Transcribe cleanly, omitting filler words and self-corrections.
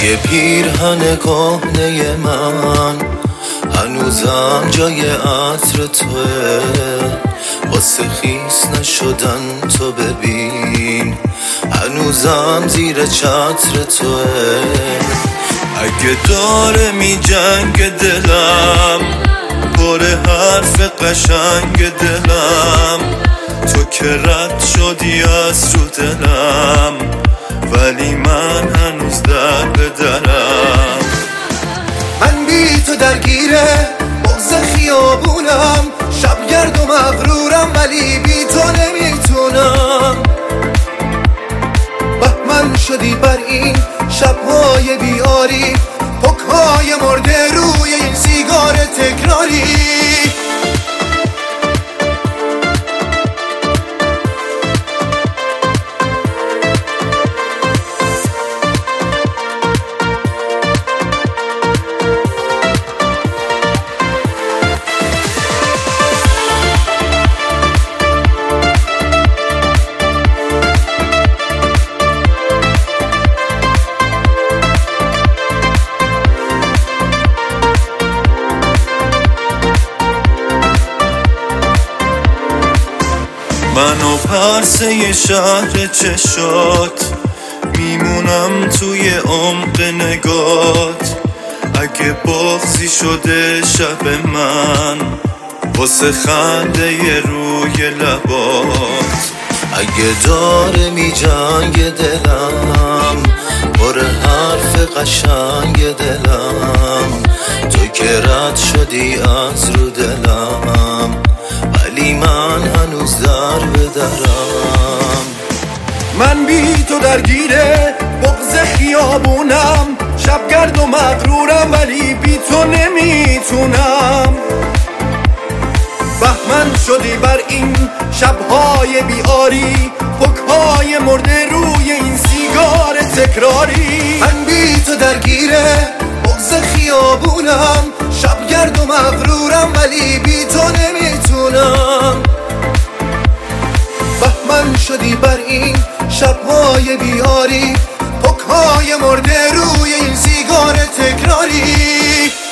توی پیرهن کهنه من هنوزم جای عطر توه، واسه خیس نشدن تو ببین هنوزم زیر چتر توه. اگه داره می جنگ دلم باره حرف قشنگ دلم، تو که رد شدی از رو دلم ولی من هنوز در به درم. من بی تو درگیره بغض خیابونم، شب گرد و مغرورم ولی بی تو نمیتونم. بهمن شدی بر این شبهای بیاری، پکهای مرده روی این سیگار تکراری. من و پرسه شهر چشات میمونم توی عمق نگات. اگه بغضی شده شب من واسه خنده روی لبات. اگه داره می جنگ دلم باره حرف قشنگ دلم، تو که رد شدی از رو دلم ولی من هنوز در به درم. من بی تو درگیره بغض خیابونم، شب گرد و مغرورم ولی بی تو نمیتونم. بهمن شدی بر این شبهای بیاری، پکهای مرده روی این سیگار تکراری. من بی تو درگیره بغض خیابونم، شب گرد و مغرورم ولی بی تو نمیتونم. بهمن شدی بر این شبهای بیاری، پکهای مرده روی این سیگار تکراری.